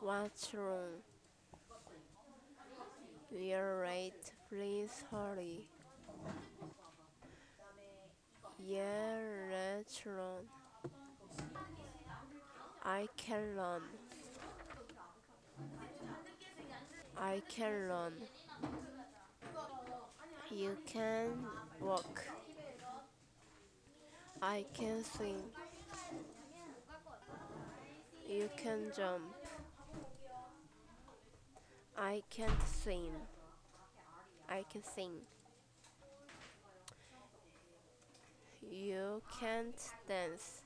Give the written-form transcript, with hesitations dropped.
What's wrong? We're late. Please hurry. Yeah, let's run. I can run. I can run. You can walk. I can swim. You can jump. I can't swim. I can sing. You can't dance.